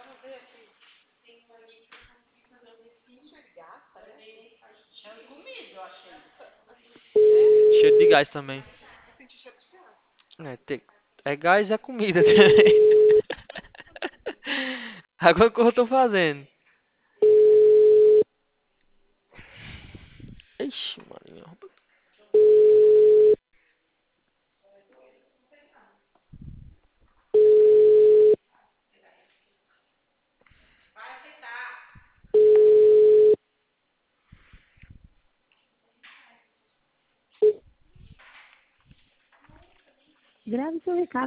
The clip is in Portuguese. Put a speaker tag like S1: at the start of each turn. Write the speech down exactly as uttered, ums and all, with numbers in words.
S1: Cheiro de gás também. É, tem- é gás e é comida também. Agora o que eu tô fazendo? Ixi, mano.
S2: Grave seu recado.